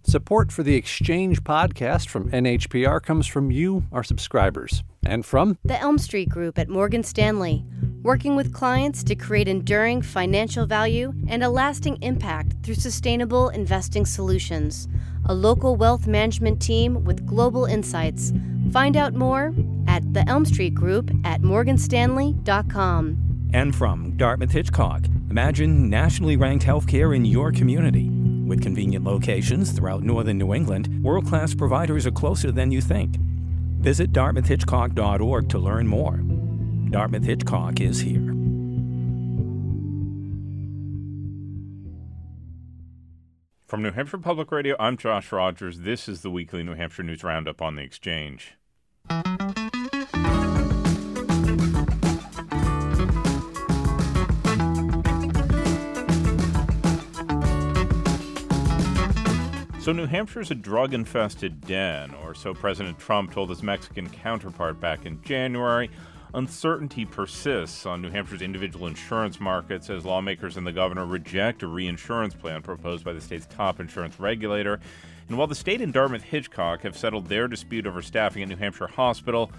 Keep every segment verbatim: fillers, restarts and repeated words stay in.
Support for the Exchange podcast from N H P R comes from you, our subscribers, and from the Elm Street Group at Morgan Stanley, working with clients to create enduring financial value and a lasting impact through sustainable investing solutions. A local wealth management team with global insights. Find out more at the Elm Street Group at morgan stanley dot com. And from Dartmouth Hitchcock, imagine nationally ranked healthcare in your community. With convenient locations throughout northern New England, world-class providers are closer than you think. Visit dartmouth hitchcock dot org to learn more. Dartmouth Hitchcock is here. From New Hampshire Public Radio, I'm Josh Rogers. This is the weekly New Hampshire News Roundup on the Exchange. So New Hampshire's a drug-infested den, or so President Trump told his Mexican counterpart back in January. Uncertainty persists on New Hampshire's individual insurance markets as lawmakers and the governor reject a reinsurance plan proposed by the state's top insurance regulator. And while the state and Dartmouth Hitchcock have settled their dispute over staffing at New Hampshire Hospital,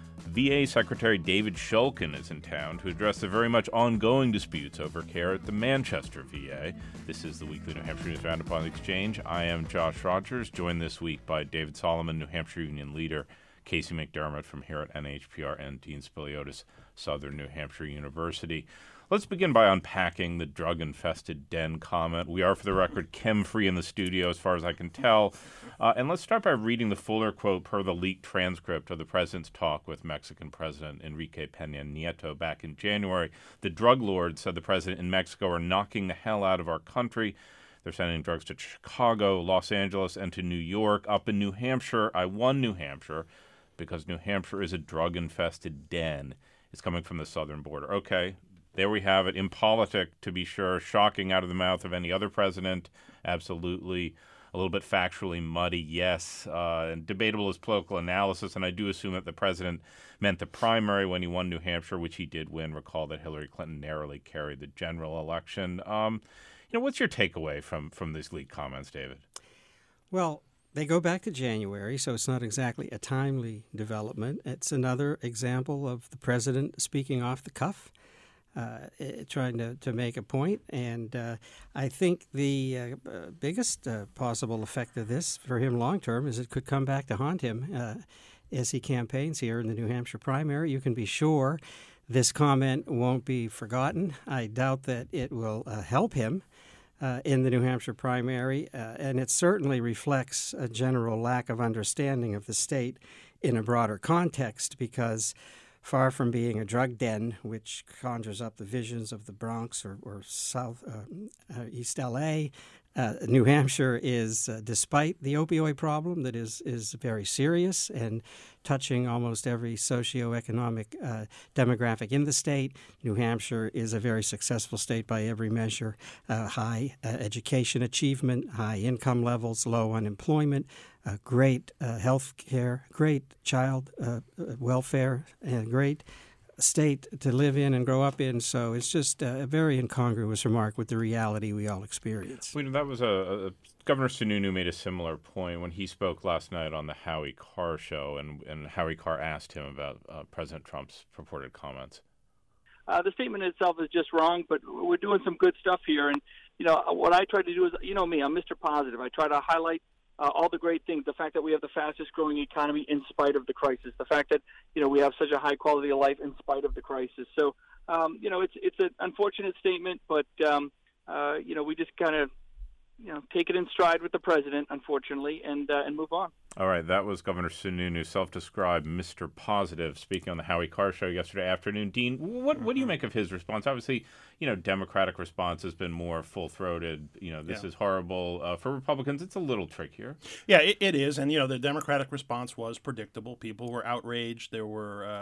V A Secretary David Shulkin is in town to address the very much ongoing disputes over care at the Manchester V A. This is the weekly New Hampshire News Roundup on the Exchange. I am Josh Rogers, joined this week by David Solomon, New Hampshire Union leader, Casey McDermott from here at N H P R, and Dean Spiliotis, Southern New Hampshire University. Let's begin by unpacking the drug-infested den comment. We are, for the record, chem-free in the studio as far as I can tell. Uh, and let's start by reading the fuller quote per the leaked transcript of the president's talk with Mexican President Enrique Peña Nieto back in January. The drug lords, said the president, in Mexico are knocking the hell out of our country. They're sending drugs to Chicago, Los Angeles, and to New York. Up in New Hampshire, I won New Hampshire because New Hampshire is a drug-infested den. It's coming from the southern border. Okay. There we have it. Impolitic, to be sure. Shocking out of the mouth of any other president. Absolutely. A little bit factually muddy, yes. Uh, and debatable as political analysis. And I do assume that the president meant the primary when he won New Hampshire, which he did win. Recall that Hillary Clinton narrowly carried the general election. Um, you know, what's your takeaway from, from these leaked comments, David? Well, they go back to January, so it's not exactly a timely development. It's another example of the president speaking off the cuff. Uh, trying to, to make a point. And uh, I think the uh, uh, biggest uh, possible effect of this for him long term is it could come back to haunt him uh, as he campaigns here in the New Hampshire primary. You can be sure this comment won't be forgotten. I doubt that it will uh, help him uh, in the New Hampshire primary. Uh, and it certainly reflects a general lack of understanding of the state in a broader context, because far from being a drug den, which conjures up the visions of the Bronx or, or South uh, uh, East L A, uh, New Hampshire is, uh, despite the opioid problem that is is very serious and touching almost every socioeconomic uh, demographic in the state, New Hampshire is a very successful state by every measure. Uh, high uh, education achievement, high income levels, low unemployment, uh, great uh, health care, great child uh, welfare, and great state to live in and grow up in. So it's just a very incongruous remark with the reality we all experience. Well, that was a, a Governor Sununu made a similar point when he spoke last night on the Howie Carr show, and, and Howie Carr asked him about uh, President Trump's purported comments. Uh, the statement itself is just wrong, but we're doing some good stuff here. And, you know, what I try to do is, you know me, I'm Mister Positive. I try to highlight Uh, all the great things, the fact that we have the fastest growing economy in spite of the crisis, the fact that, you know, we have such a high quality of life in spite of the crisis. So, um, you know, it's it's an unfortunate statement, but, um, uh, you know, we just kind of, you know, take it in stride with the president, unfortunately, and uh, and move on. All right, that was Governor Sununu, self-described Mister Positive, speaking on the Howie Carr show yesterday afternoon. Dean, what what do you make of his response? Obviously, you know, Democratic response has been more full-throated. You know, this yeah. is horrible. Uh, for Republicans, it's a little trickier. Yeah, it, it is. And, you know, the Democratic response was predictable. People were outraged. There were uh,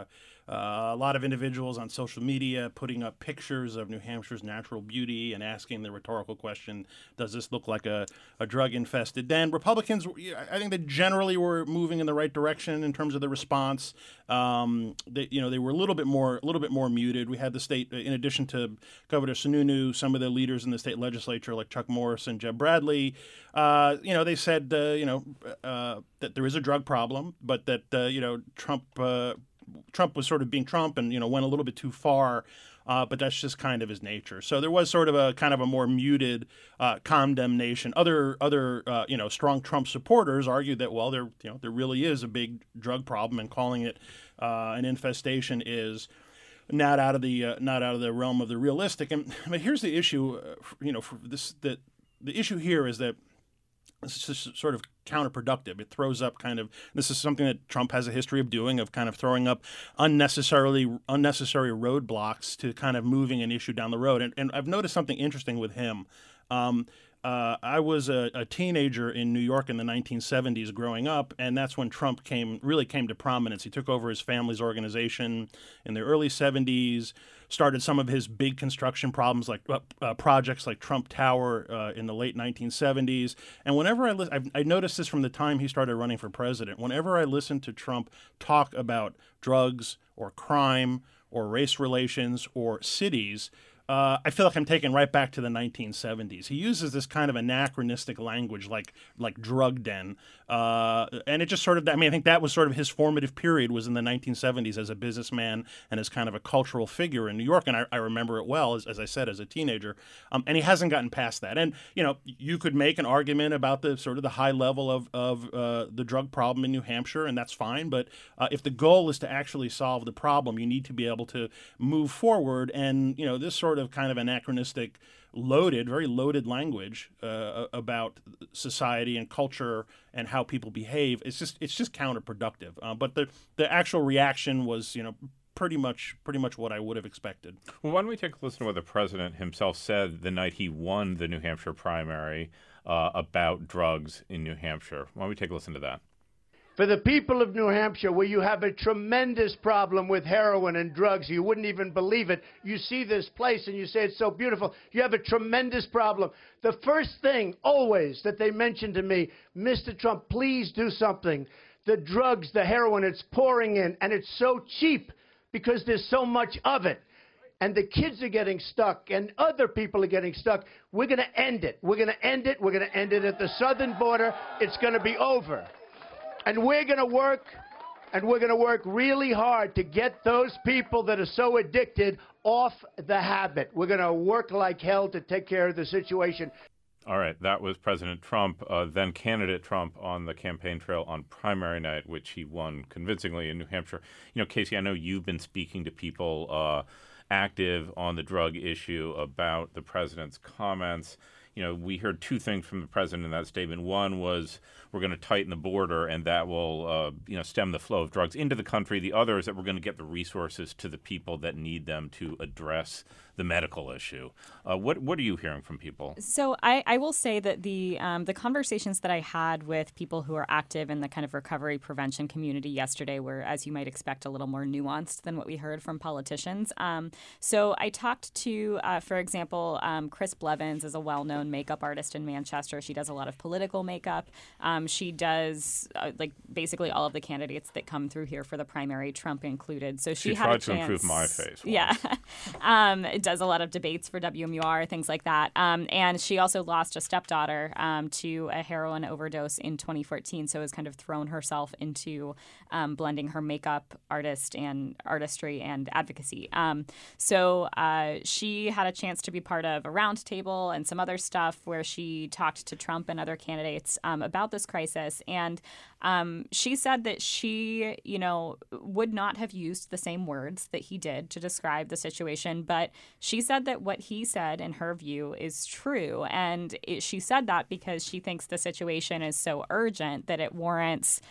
uh, a lot of individuals on social media putting up pictures of New Hampshire's natural beauty and asking the rhetorical question, does this look like a, a drug-infested den? Republicans, I think they generally were moving in the right direction in terms of the response. Um, they, you know, they were a little bit more, a little bit more muted. We had the state, in addition to Governor Sununu, some of the leaders in the state legislature, like Chuck Morris and Jeb Bradley, uh, you know, they said, uh, you know, uh, that there is a drug problem, but that, uh, you know, Trump, uh, Trump was sort of being Trump and, you know, went a little bit too far. Uh, but that's just kind of his nature. So there was sort of a kind of a more muted uh, condemnation. Other other uh, you know strong Trump supporters argued that well there you know there really is a big drug problem, and calling it uh, an infestation is not out of the uh, not out of the realm of the realistic. And but here's the issue, uh, you know, for this that the issue here is that this is sort of counterproductive. It throws up kind of, this is something that Trump has a history of doing, of kind of throwing up unnecessarily unnecessary roadblocks to kind of moving an issue down the road. And, and I've noticed something interesting with him. Um, uh, I was a, a teenager in New York in the nineteen seventies growing up, and that's when Trump came really came to prominence. He took over his family's organization in the early seventies, started some of his big construction problems like uh, uh, projects like Trump Tower uh, in the late nineteen seventies. And whenever I li- I've, I noticed this from the time he started running for president, whenever I listen to Trump talk about drugs or crime or race relations or cities, Uh, I feel like I'm taken right back to the nineteen seventies. He uses this kind of anachronistic language like like drug den. Uh, and it just sort of, I mean, I think that was sort of his formative period was in the nineteen seventies as a businessman and as kind of a cultural figure in New York. And I, I remember it well, as, as I said, as a teenager. Um, and he hasn't gotten past that. And, you know, you could make an argument about the sort of the high level of, of uh, the drug problem in New Hampshire, and that's fine. But uh, if the goal is to actually solve the problem, you need to be able to move forward. And, you know, this sort of kind of anachronistic, loaded, very loaded language uh, about society and culture and how people behave. It's just it's just counterproductive. Uh, but the the actual reaction was, you know, pretty much pretty much what I would have expected. Well, why don't we take a listen to what the president himself said the night he won the New Hampshire primary uh, about drugs in New Hampshire. Why don't we take a listen to that? For the people of New Hampshire, where you have a tremendous problem with heroin and drugs, you wouldn't even believe it. You see this place and you say it's so beautiful. You have a tremendous problem. The first thing always that they mention to me, Mister Trump, please do something. The drugs, the heroin, it's pouring in, and it's so cheap because there's so much of it. And the kids are getting stuck, and other people are getting stuck. We're going to end it. We're going to end it. We're going to end it at the southern border. It's going to be over. And we're going to work, and we're going to work really hard to get those people that are so addicted off the habit. We're going to work like hell to take care of the situation. All right, that was President Trump, uh, then candidate Trump, on the campaign trail on primary night, which he won convincingly in New Hampshire. You know, Casey, I know you've been speaking to people uh, active on the drug issue about the president's comments. You know, we heard two things from the president in that statement. One was we're going to tighten the border, and that will, uh, you know, stem the flow of drugs into the country. The other is that we're going to get the resources to the people that need them to address the medical issue. Uh, what what are you hearing from people? So I, I will say that the um, the conversations that I had with people who are active in the kind of recovery prevention community yesterday were, as you might expect, a little more nuanced than what we heard from politicians. Um, so I talked to, uh, for example, um, Chris Blevins is a well-known makeup artist in Manchester. She does a lot of political makeup. Um, she does uh, like basically all of the candidates that come through here for the primary, Trump included. So she, she had tried a chance. to improve my face. Once. Yeah. um, does a lot of debates for W M U R, things like that. Um, and she also lost a stepdaughter um, to a heroin overdose in twenty fourteen, so has kind of thrown herself into um, blending her makeup artist and artistry and advocacy. Um, so uh, she had a chance to be part of a roundtable and some other stuff where she talked to Trump and other candidates um, about this crisis. And um, she said that she, you know, would not have used the same words that he did to describe the situation, but she said that what he said, in her view, is true. And it, she said that because she thinks the situation is so urgent that it warrants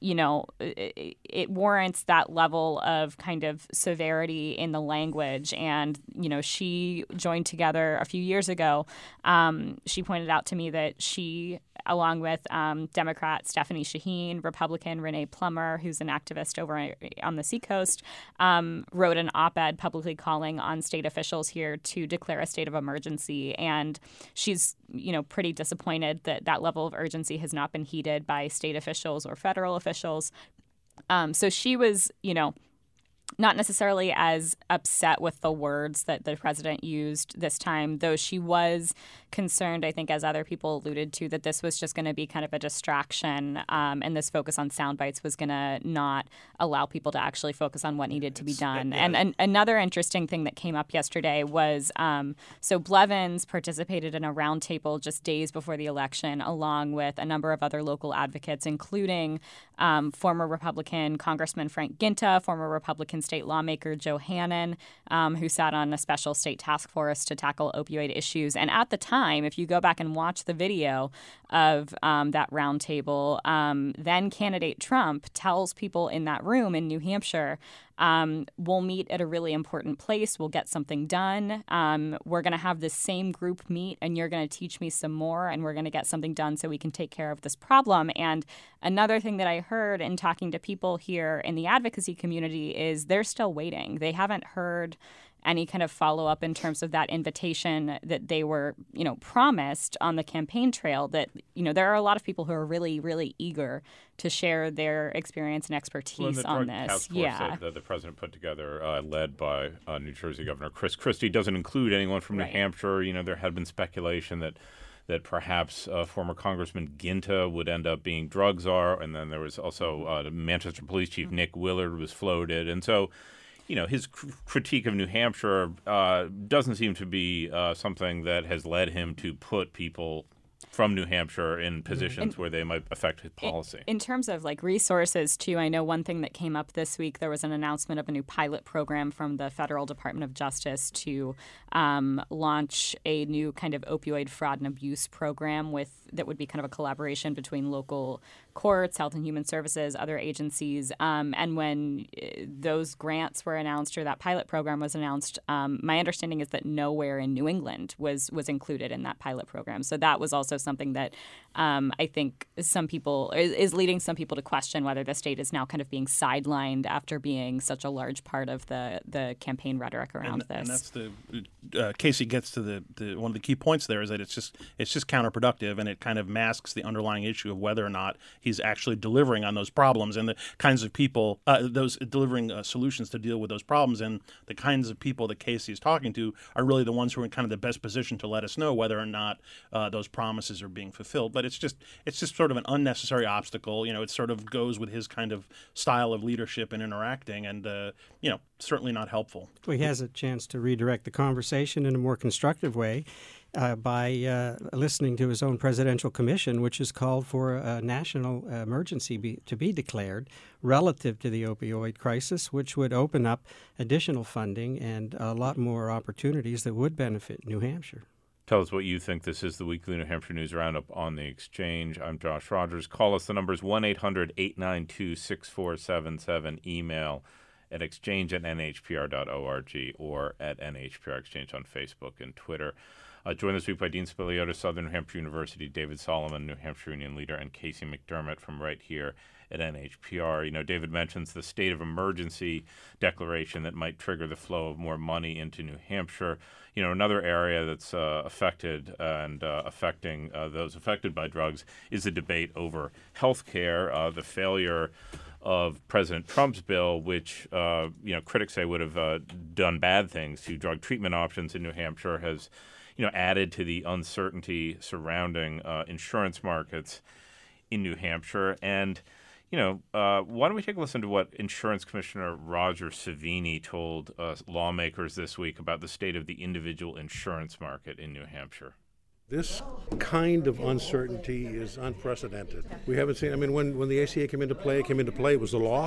you know, it, it warrants that level of kind of severity in the language. And, you know, she joined together a few years ago. Um, she pointed out to me that she, along with um, Democrat Stephanie Shaheen, Republican Renee Plummer, who's an activist over on the Seacoast, um, wrote an op-ed publicly calling on state officials here to declare a state of emergency. And she's, you know, pretty disappointed that that level of urgency has not been heeded by state officials or federal officials. Um, so she was, you know, not necessarily as upset with the words that the president used this time, though she was concerned, I think, as other people alluded to, that this was just going to be kind of a distraction, um, and this focus on sound bites was going to not allow people to actually focus on what needed to be done. And, and another interesting thing that came up yesterday was, um, so Blevins participated in a roundtable just days before the election, along with a number of other local advocates, including um, former Republican Congressman Frank Ginta, former Republican state lawmaker Joe Hannon, um, who sat on a special state task force to tackle opioid issues. And at the time, if you go back and watch the video of um, that roundtable, um, then candidate Trump tells people in that room in New Hampshire, um, we'll meet at a really important place. We'll get something done. Um, we're going to have this same group meet, and you're going to teach me some more, and we're going to get something done so we can take care of this problem. And another thing that I heard in talking to people here in the advocacy community is they're still waiting. They haven't heard any kind of follow-up in terms of that invitation that they were, you know, promised on the campaign trail. That, you know, there are a lot of people who are really, really eager to share their experience and expertise well, on the this. Task force yeah, that the, the president put together, uh, led by uh, New Jersey Governor Chris Christie, doesn't include anyone from right. New Hampshire. You know, there had been speculation that that perhaps uh, former Congressman Ginta would end up being drug czar, and then there was also uh, the Manchester Police Chief mm-hmm. Nick Willard was floated, and so. You know, his cr- critique of New Hampshire uh, doesn't seem to be uh, something that has led him to put people from New Hampshire in positions and, where they might affect his policy. In, in terms of like resources, too, I know one thing that came up this week, there was an announcement of a new pilot program from the Federal Department of Justice to um, launch a new kind of opioid fraud and abuse program with that would be kind of a collaboration between local courts, Health and Human Services, other agencies. Um, and when uh, those grants were announced or that pilot program was announced, um, my understanding is that nowhere in New England was was included in that pilot program. So that was also something that um, I think some people is, is leading some people to question whether the state is now kind of being sidelined after being such a large part of the, the campaign rhetoric around and, this. And that's the uh, Casey gets to the, the one of the key points there is that it's just it's just counterproductive, and it kind of masks the underlying issue of whether or not he's actually delivering on those problems and the kinds of people, uh, those delivering uh, solutions to deal with those problems, and the kinds of people that Casey is talking to are really the ones who are in kind of the best position to let us know whether or not uh, those promises are being fulfilled. But it's just it's just sort of an unnecessary obstacle. You know, it sort of goes with his kind of style of leadership and interacting, and uh, you know, certainly not helpful. Well, he has a chance to redirect the conversation in a more constructive way. Uh, by uh, listening to his own presidential commission, which has called for a national emergency be, to be declared relative to the opioid crisis, which would open up additional funding and a lot more opportunities that would benefit New Hampshire. Tell us what you think. This is the Weekly New Hampshire News Roundup on the Exchange. I'm Josh Rogers. Call us. The number is one eight hundred eight nine two six four seven seven. Email at exchange at n h p r dot org or at N H P R Exchange on Facebook and Twitter. Uh, joined this week by Dean Spiliotis, Southern New Hampshire University, David Solomon, New Hampshire Union leader, and Casey McDermott from right here at N H P R. You know, David mentions the state of emergency declaration that might trigger the flow of more money into New Hampshire. You know, another area that's uh, affected and uh, affecting uh, those affected by drugs is the debate over health care, uh, the failure of President Trump's bill, which, uh, you know, critics say would have uh, done bad things to drug treatment options in New Hampshire, has you know, added to the uncertainty surrounding uh, insurance markets in New Hampshire. And, you know, uh, why don't we take a listen to what Insurance Commissioner Roger Savini told uh, lawmakers this week about the state of the individual insurance market in New Hampshire. This kind of uncertainty is unprecedented. We haven't seen, I mean, when, when the A C A came into play, it came into play, it was the law.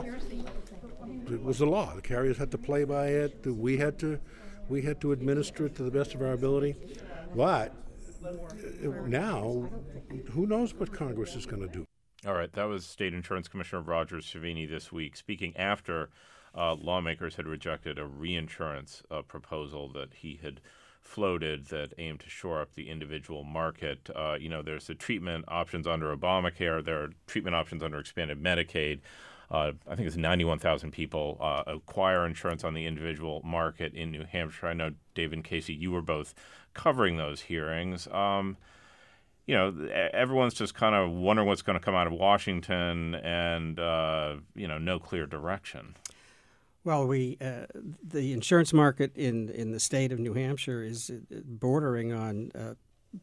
It was the law. The carriers had to play by it. We had to We had to administer it to the best of our ability. But now, who knows what Congress is going to do? All right, that was State Insurance Commissioner Roger Savini this week, speaking after uh, lawmakers had rejected a reinsurance uh, proposal that he had floated that aimed to shore up the individual market. Uh, you know, there's the treatment options under Obamacare. There are treatment options under expanded Medicaid. Uh, I think it's ninety-one thousand people uh, acquire insurance on the individual market in New Hampshire. I know, Dave and Casey, you were both covering those hearings. Um, you know, everyone's just kind of wondering what's going to come out of Washington and, uh, you know, no clear direction. Well, we uh, the insurance market in, in the state of New Hampshire is bordering on uh,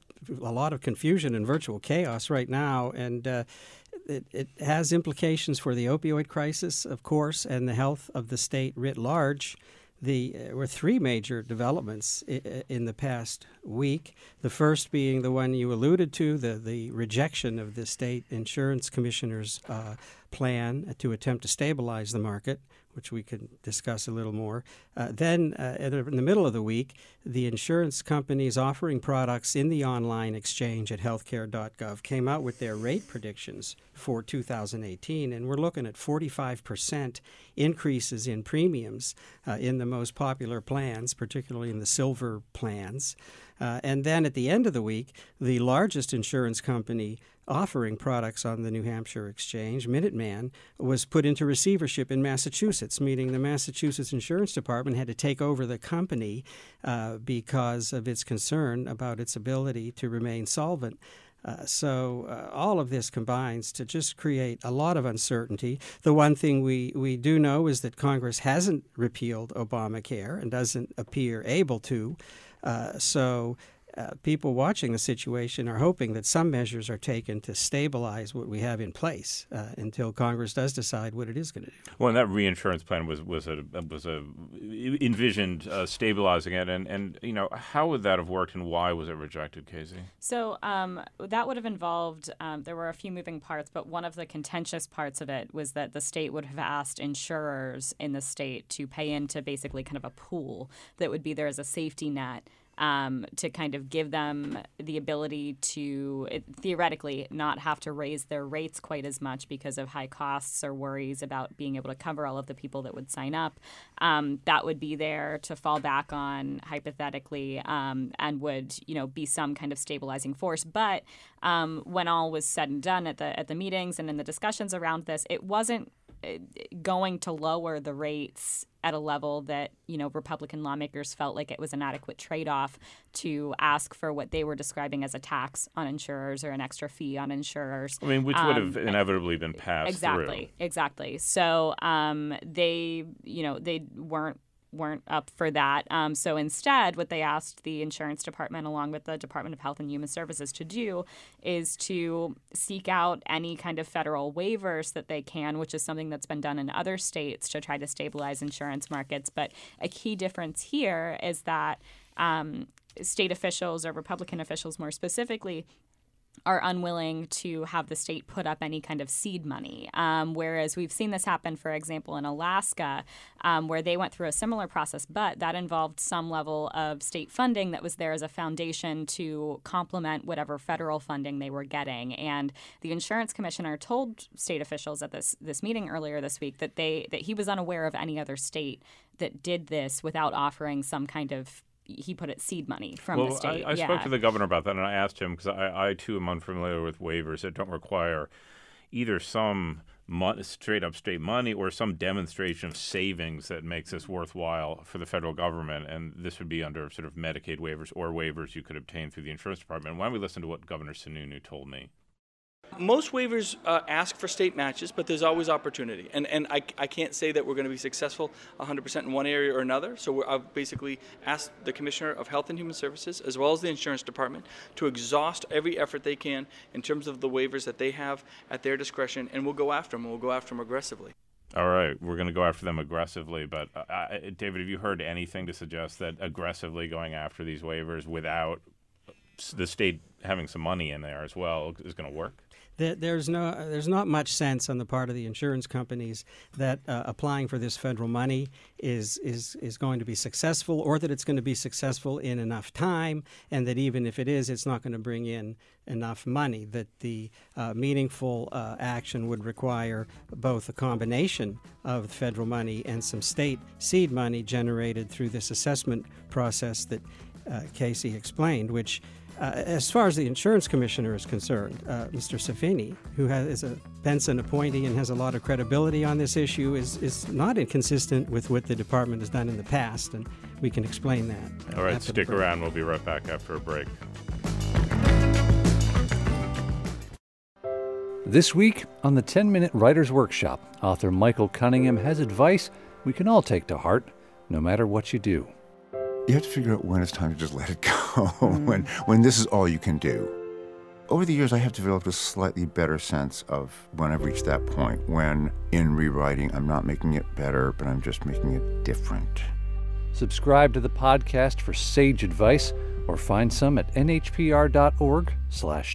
a lot of confusion and virtual chaos right now, and uh, it, it has implications for the opioid crisis, of course, and the health of the state writ large. The, uh, were three major developments I- in the past week. The first being the one you alluded to, the, the rejection of the state insurance commissioner's uh, plan to attempt to stabilize the market, which we could discuss a little more. Uh, then, uh, in the middle of the week, the insurance companies offering products in the online exchange at healthcare dot gov came out with their rate predictions for two thousand eighteen, and we're looking at forty-five percent increases in premiums uh, in the most popular plans, particularly in the silver plans. Uh, and then at the end of the week, the largest insurance company offering products on the New Hampshire Exchange, Minuteman, was put into receivership in Massachusetts, meaning the Massachusetts Insurance Department had to take over the company uh, because of its concern about its ability to remain solvent. Uh, so uh, all of this combines to just create a lot of uncertainty. The one thing we, we do know is that Congress hasn't repealed Obamacare and doesn't appear able to. Uh, so uh, people watching the situation are hoping that some measures are taken to stabilize what we have in place uh, until Congress does decide what it is going to do. Well, and that reinsurance plan was was a was a envisioned uh, stabilizing it, and and you know, how would that have worked, and why was it rejected, Casey? So um, that would have involved, um, there were a few moving parts, but one of the contentious parts of it was that the state would have asked insurers in the state to pay into basically kind of a pool that would be there as a safety net. Um, to kind of give them the ability to it, theoretically not have to raise their rates quite as much because of high costs or worries about being able to cover all of the people that would sign up. Um, that would be there to fall back on hypothetically um, and would, you know, be some kind of stabilizing force. But um, when all was said and done at the at the meetings and in the discussions around this, it wasn't going to lower the rates at a level that, you know, Republican lawmakers felt like it was an adequate trade-off to ask for what they were describing as a tax on insurers or an extra fee on insurers. I mean, which um, would have inevitably been passed exactly, through. Exactly. So um, they, you know, they weren't weren't up for that. Um, so instead, what they asked the insurance department, along with the Department of Health and Human Services, to do is to seek out any kind of federal waivers that they can, which is something that's been done in other states to try to stabilize insurance markets. But a key difference here is that um, state officials, or Republican officials more specifically, are unwilling to have the state put up any kind of seed money. Um, whereas we've seen this happen, for example, in Alaska, um, where they went through a similar process, but that involved some level of state funding that was there as a foundation to complement whatever federal funding they were getting. And the insurance commissioner told state officials at this this meeting earlier this week that they that he was unaware of any other state that did this without offering some kind of, he put it, seed money from well, the state. I, I yeah. spoke to the governor about that, and I asked him, because I, I, too, am unfamiliar with waivers that don't require either some mo- straight-up state money or some demonstration of savings that makes this worthwhile for the federal government, and this would be under sort of Medicaid waivers or waivers you could obtain through the insurance department. Why don't we listen to what Governor Sununu told me? Most waivers uh, ask for state matches, but there's always opportunity. And and I, I can't say that we're going to be successful one hundred percent in one area or another. So we're, I've basically asked the Commissioner of Health and Human Services, as well as the Insurance Department, to exhaust every effort they can in terms of the waivers that they have at their discretion, and we'll go after them. We'll go after them aggressively. All right, we're going to go after them aggressively. But, uh, David, have you heard anything to suggest that aggressively going after these waivers without the state having some money in there as well is going to work? There's no, there's not much sense on the part of the insurance companies that uh, applying for this federal money is is is going to be successful, or that it's going to be successful in enough time, and that even if it is, it's not going to bring in enough money. That the uh, meaningful uh, action would require both a combination of federal money and some state seed money generated through this assessment process that uh, Casey explained, which. Uh, as far as the insurance commissioner is concerned, uh, Mister Safini, who has, is a Benson appointee and has a lot of credibility on this issue, is, is not inconsistent with what the department has done in the past, and we can explain that. Uh, All right, stick around. We'll be right back after a break. This week on the ten-Minute Writer's Workshop, author Michael Cunningham has advice we can all take to heart, no matter what you do. You have to figure out when it's time to just let it go, mm. when when this is all you can do. Over the years, I have developed a slightly better sense of when I've reached that point, when in rewriting, I'm not making it better, but I'm just making it different. Subscribe to the podcast for sage advice, or find some at nhpr.org slash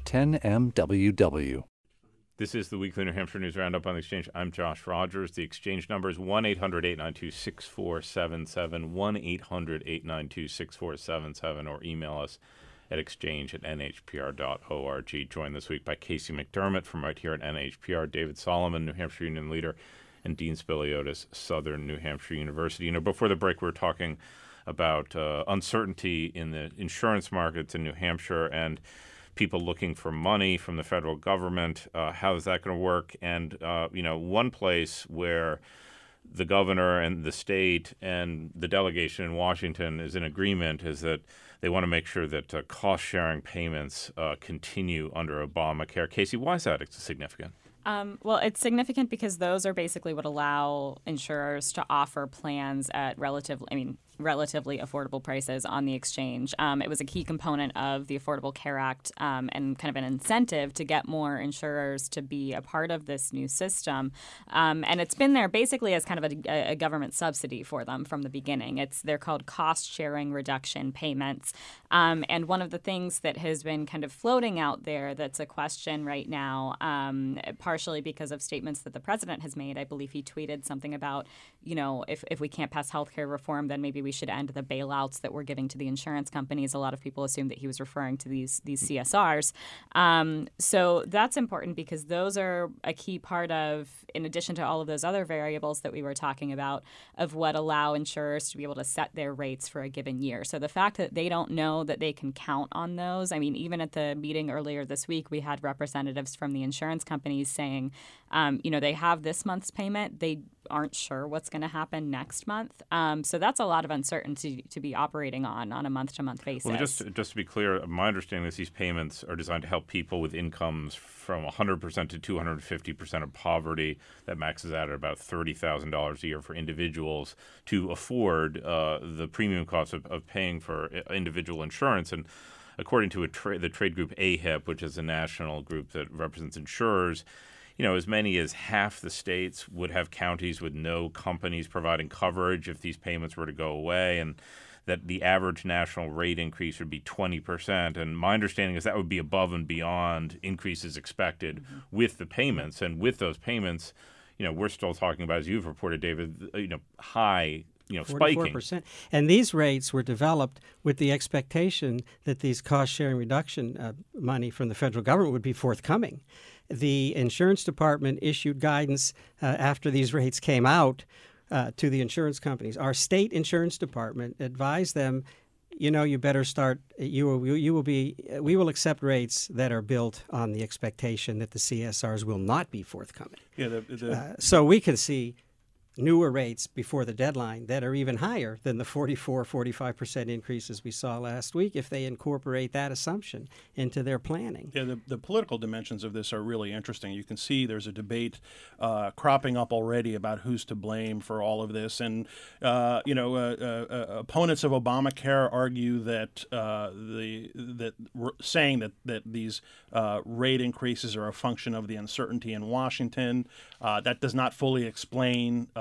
10mww. This is the weekly New Hampshire News Roundup on the Exchange. I'm Josh Rogers. The Exchange number is one eight hundred eight nine two six four seven seven, one eight hundred eight nine two six four seven seven, or email us at exchange at n h p r dot org. Joined this week by Casey McDermott from right here at N H P R, David Solomon, New Hampshire Union Leader, and Dean Spiliotis, Southern New Hampshire University. You know, before the break, we were talking about uh, uncertainty in the insurance markets in New Hampshire and people looking for money from the federal government. Uh, how is that going to work? And, uh, you know, one place where the governor and the state and the delegation in Washington is in agreement is that they want to make sure that uh, cost-sharing payments uh, continue under Obamacare. Casey, why is that significant? Um, well, it's significant because those are basically what allow insurers to offer plans at relatively, I mean, relatively affordable prices on the exchange. Um, it was a key component of the Affordable Care Act um, and kind of an incentive to get more insurers to be a part of this new system. Um, and it's been there basically as kind of a, a government subsidy for them from the beginning. It's they're called cost-sharing reduction payments. Um, and one of the things that has been kind of floating out there that's a question right now, um, partially because of statements that the president has made. I believe he tweeted something about, you know, if, if we can't pass healthcare reform, then maybe we should end the bailouts that we're giving to the insurance companies. A lot of people assume that he was referring to these these C S Rs. Um, so that's important because those are a key part of, in addition to all of those other variables that we were talking about, of what allow insurers to be able to set their rates for a given year. So the fact that they don't know that they can count on those, I mean, even at the meeting earlier this week, we had representatives from the insurance companies saying, um, you know, they have this month's payment. They aren't sure what's going to happen next month. Um, so that's a lot of uncertainty to be operating on on a month-to-month basis. Well, just, just to be clear, my understanding is these payments are designed to help people with incomes from one hundred percent to two hundred fifty percent of poverty. That maxes out at about thirty thousand dollars a year for individuals to afford uh, the premium cost of, of paying for individual insurance. And according to a tra- the trade group A H I P, which is a national group that represents insurers, you know, as many as half the states would have counties with no companies providing coverage if these payments were to go away, and that the average national rate increase would be twenty percent. And my understanding is that would be above and beyond increases expected mm-hmm. with the payments. And with those payments, you know, we're still talking about, as you've reported, David, you know, high You know, forty-four percent. Spiking. And these rates were developed with the expectation that these cost-sharing reduction uh, money from the federal government would be forthcoming. The insurance department issued guidance uh, after these rates came out uh, to the insurance companies. Our state insurance department advised them, you know, you better start, you will, you will be, we will accept rates that are built on the expectation that the C S Rs will not be forthcoming. Yeah. The, the... Uh, so we can see newer rates before the deadline that are even higher than the forty-four, forty-five percent increases we saw last week if they incorporate that assumption into their planning. Yeah, the, the political dimensions of this are really interesting. You can see there's a debate uh, cropping up already about who's to blame for all of this. And, uh, you know, uh, uh, uh, opponents of Obamacare argue that uh, the that r- saying that, that these uh, rate increases are a function of the uncertainty in Washington. Uh, that does not fully explain uh,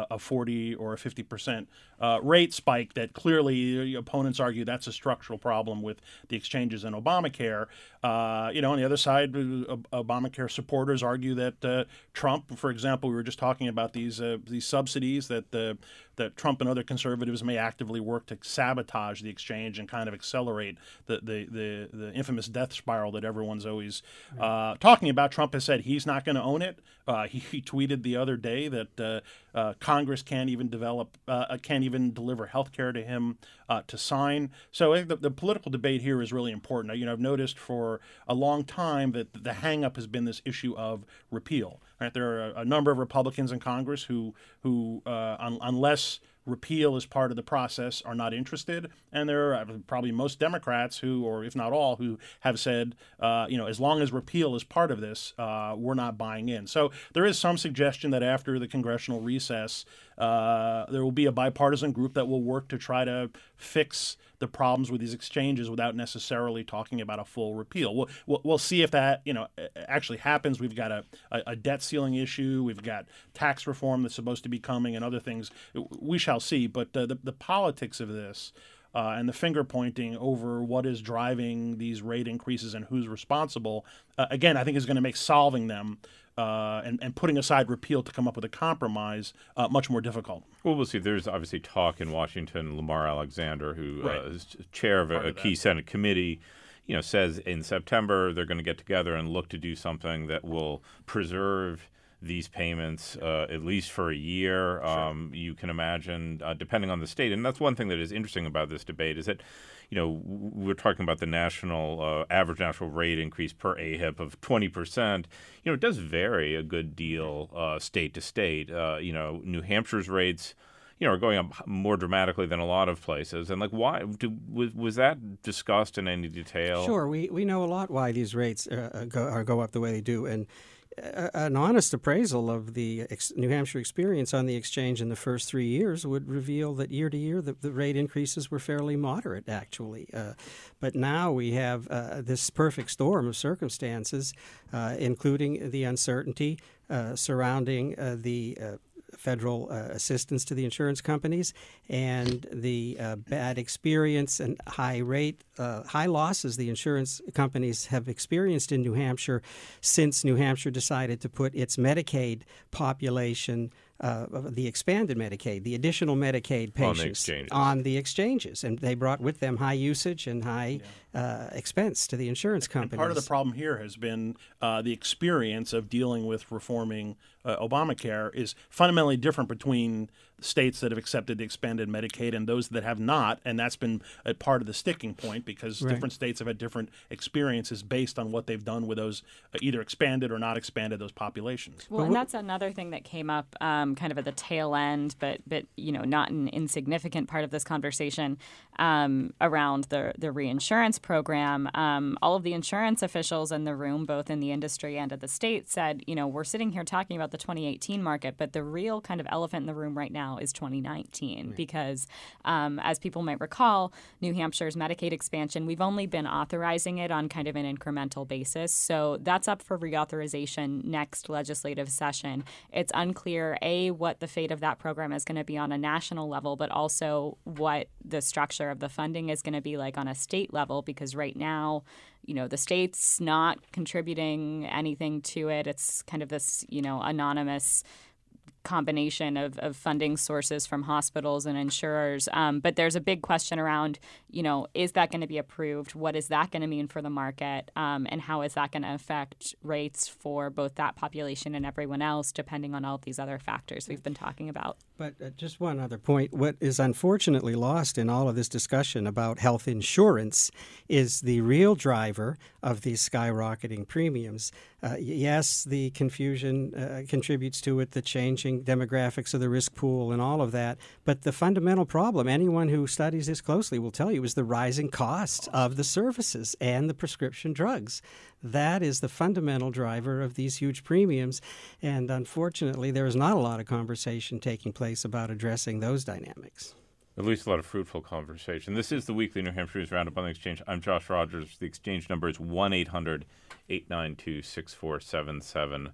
uh, a forty or a fifty percent uh, rate spike that clearly opponents argue that's a structural problem with the exchanges and Obamacare. Uh, you know, on the other side, uh, Obamacare supporters argue that uh, Trump, for example, we were just talking about these uh, these subsidies that the that Trump and other conservatives may actively work to sabotage the exchange and kind of accelerate the the the, the infamous death spiral that everyone's always uh, talking about. Trump has said he's not going to own it. Uh, he, he tweeted the other day that uh, uh, Congress can't even develop, uh, can't even deliver health care to him uh, to sign. So I think the, the political debate here is really important. You know, I've noticed for a long time that the hang-up has been this issue of repeal. Right? There are a, a number of Republicans in Congress who, who uh, un- unless repeal is part of the process, are not interested. And there are probably most Democrats who, or if not all, who have said, uh, you know, as long as repeal is part of this, uh, we're not buying in. So there is some suggestion that after the congressional recess, uh, there will be a bipartisan group that will work to try to fix the problems with these exchanges without necessarily talking about a full repeal. We'll, we'll, we'll see if that, you know, actually happens. We've got a, a, a debt ceiling issue. We've got tax reform that's supposed to be coming and other things. We shall see. But uh, the, the politics of this uh, and the finger pointing over what is driving these rate increases and who's responsible, uh, again, I think is going to make solving them Uh, and, and putting aside repeal to come up with a compromise uh, much more difficult. Well, we'll see. There's obviously talk in Washington. Lamar Alexander, who right. uh, is chair of a, a key Senate committee, you know, says in September they're going to get together and look to do something that will preserve these payments uh, at least for a year. Um, sure. You can imagine, uh, depending on the state. And that's one thing that is interesting about this debate is that, you know, we're talking about the national uh, average national rate increase per A H I P of twenty percent. You know, it does vary a good deal uh, state to state. Uh, you know, New Hampshire's rates, you know, are going up more dramatically than a lot of places. And like, why do, was was that discussed in any detail? Sure, we we know a lot why these rates uh, go or go up the way they do, and uh, an honest appraisal of the ex- New Hampshire experience on the exchange in the first three years would reveal that year to year the, the rate increases were fairly moderate, actually. Uh, but now we have uh, this perfect storm of circumstances, uh, including the uncertainty uh, surrounding uh, the uh, federal uh, assistance to the insurance companies and the uh, bad experience and high rate, uh, high losses the insurance companies have experienced in New Hampshire since New Hampshire decided to put its Medicaid population, uh, the expanded Medicaid, the additional Medicaid patients on the, on the exchanges. And they brought with them high usage and high yeah. uh, expense to the insurance companies. And part of the problem here has been uh, the experience of dealing with reforming uh, Obamacare is fundamentally different between states that have accepted the expanded Medicaid and those that have not, and that's been a part of the sticking point because right. different states have had different experiences based on what they've done with those uh, either expanded or not expanded those populations. Well, and that's another thing that came up um, kind of at the tail end, but but you know not an insignificant part of this conversation um, around the the reinsurance program. Um, all of the insurance officials in the room, both in the industry and at the state, said, you know, we're sitting here talking about the twenty eighteen market, but the real kind of elephant in the room right now is twenty nineteen right. because um, as people might recall, New Hampshire's Medicaid expansion, we've only been authorizing it on kind of an incremental basis. So that's up for reauthorization next legislative session. It's unclear, A, what the fate of that program is going to be on a national level, but also what the structure of the funding is going to be like on a state level, because right now, you know, the state's not contributing anything to it. It's kind of this, you know, anonymous combination of, of funding sources from hospitals and insurers. Um, but there's a big question around, you know, is that going to be approved? What is that going to mean for the market? Um, and how is that going to affect rates for both that population and everyone else, depending on all of these other factors we've been talking about? But uh, just one other point. What is unfortunately lost in all of this discussion about health insurance is the real driver of these skyrocketing premiums. Uh, yes, the confusion uh, contributes to it, the changing demographics of the risk pool and all of that. But the fundamental problem, anyone who studies this closely will tell you, is the rising costs of the services and the prescription drugs. That is the fundamental driver of these huge premiums. And unfortunately, there is not a lot of conversation taking place about addressing those dynamics. At least a lot of fruitful conversation. This is the weekly New Hampshire News Roundup on the Exchange. I'm Josh Rogers. The Exchange number is one eight hundred eight nine two six four seven seven.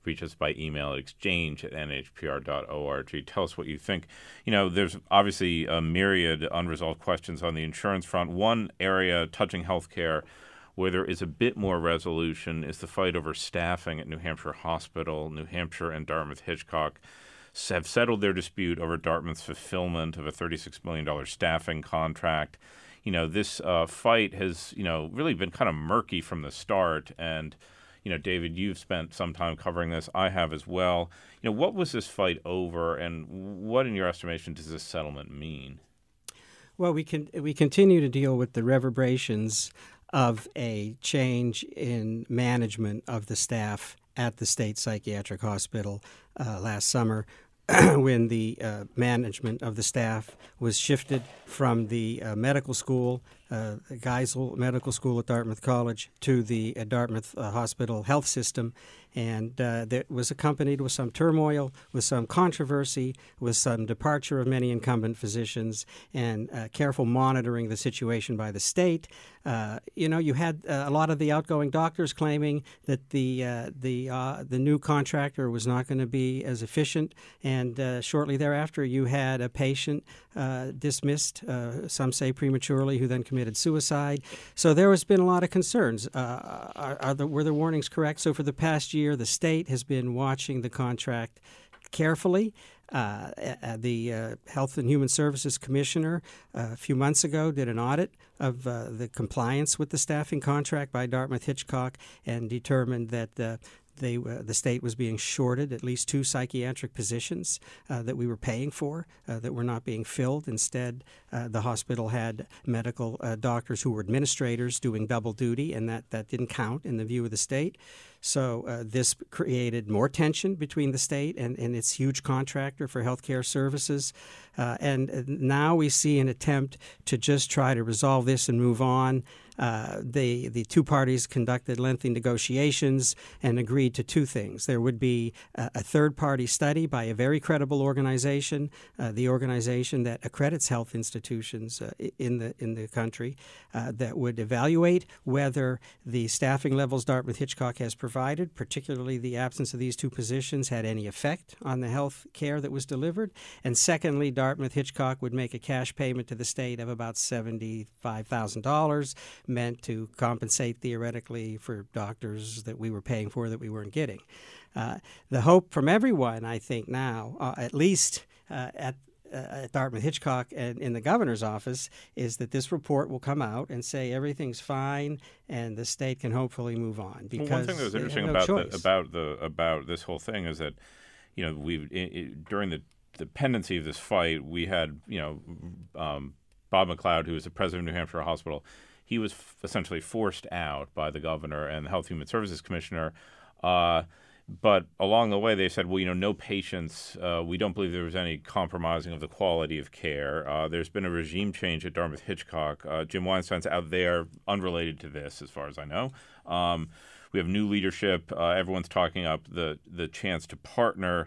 reach us by email at exchange at n h p r dot org. Tell us what you think. You know, there's obviously a myriad unresolved questions on the insurance front. One area touching healthcare where there is a bit more resolution is the fight over staffing at New Hampshire Hospital. New Hampshire and Dartmouth-Hitchcock have settled their dispute over Dartmouth's fulfillment of a thirty-six million dollars staffing contract. You know, this uh, fight has, you know, really been kind of murky from the start. And, you know, David, you've spent some time covering this. I have as well. You know, what was this fight over, and what, in your estimation, does this settlement mean? Well, we can we continue to deal with the reverberations of a change in management of the staff at the State Psychiatric Hospital uh, last summer, when the uh, management of the staff was shifted from the uh, medical school, uh, Geisel Medical School at Dartmouth College, to the uh, Dartmouth uh, Hospital Health System. And uh, that was accompanied with some turmoil, with some controversy, with some departure of many incumbent physicians, and uh, careful monitoring of the situation by the state. Uh, you know, you had uh, a lot of the outgoing doctors claiming that the uh, the uh, the new contractor was not going to be as efficient, and uh, shortly thereafter, you had a patient uh, dismissed, uh, some say prematurely, who then committed suicide. So there has been a lot of concerns. Uh, are, are the, were the warnings correct? So for the past year, the state has been watching the contract carefully. Uh, the uh, Health and Human Services Commissioner uh, a few months ago did an audit of uh, the compliance with the staffing contract by Dartmouth-Hitchcock and determined that uh, They, uh, the state was being shorted at least two psychiatric positions uh, that we were paying for uh, that were not being filled. Instead, uh, the hospital had medical uh, doctors who were administrators doing double duty, and that, that didn't count in the view of the state. So uh, this created more tension between the state and, and its huge contractor for healthcare services. Uh, and now we see an attempt to just try to resolve this and move on. Uh, they, the two parties conducted lengthy negotiations and agreed to two things. There would be a, a third-party study by a very credible organization, uh, the organization that accredits health institutions uh, in the in the country, uh, that would evaluate whether the staffing levels Dartmouth-Hitchcock has provided, particularly the absence of these two positions, had any effect on the health care that was delivered. And secondly, Dartmouth-Hitchcock would make a cash payment to the state of about seventy-five thousand dollars, meant to compensate theoretically for doctors that we were paying for that we weren't getting. Uh, the hope from everyone, I think now, uh, at least uh, at uh, at Dartmouth-Hitchcock and in the governor's office, is that this report will come out and say everything's fine and the state can hopefully move on. Because well, one thing that was interesting no about choice. the, about the about this whole thing is that, you know, we during the the pendency of this fight, we had you know um, Bob McLeod, who was the president of New Hampshire Hospital. He was f- essentially forced out by the governor and the Health and Human Services Commissioner. Uh, but along the way, they said, well, you know, no patients. Uh, we don't believe there was any compromising of the quality of care. Uh, there's been a regime change at Dartmouth-Hitchcock. Uh, Jim Weinstein's out there, unrelated to this, as far as I know. Um, we have new leadership. Uh, everyone's talking up the, the chance to partner.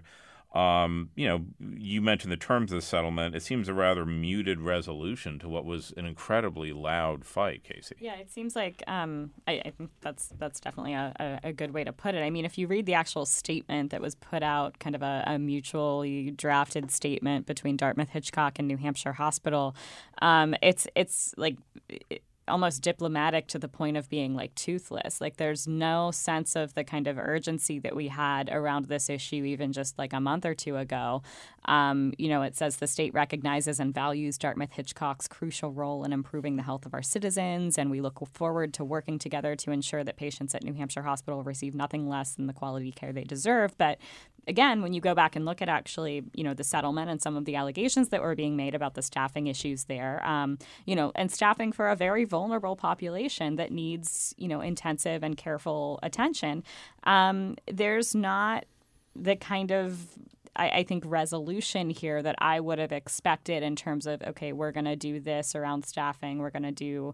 Um, you know, you mentioned the terms of the settlement. It seems a rather muted resolution to what was an incredibly loud fight, Casey. Yeah, it seems like um, I, I think that's that's definitely a, a, a good way to put it. I mean, if you read the actual statement that was put out, kind of a, a mutually drafted statement between Dartmouth-Hitchcock and New Hampshire Hospital, um, it's it's like. It, almost diplomatic to the point of being like toothless. Like there's no sense of the kind of urgency that we had around this issue even just like a month or two ago. Um, you know, it says the state recognizes and values Dartmouth-Hitchcock's crucial role in improving the health of our citizens, and we look forward to working together to ensure that patients at New Hampshire Hospital receive nothing less than the quality care they deserve. But again, when you go back and look at actually, you know, the settlement and some of the allegations that were being made about the staffing issues there, um, you know, and staffing for a very vulnerable population that needs, you know, intensive and careful attention, um, there's not the kind of, I, I think, resolution here that I would have expected in terms of, okay, we're going to do this around staffing, we're going to do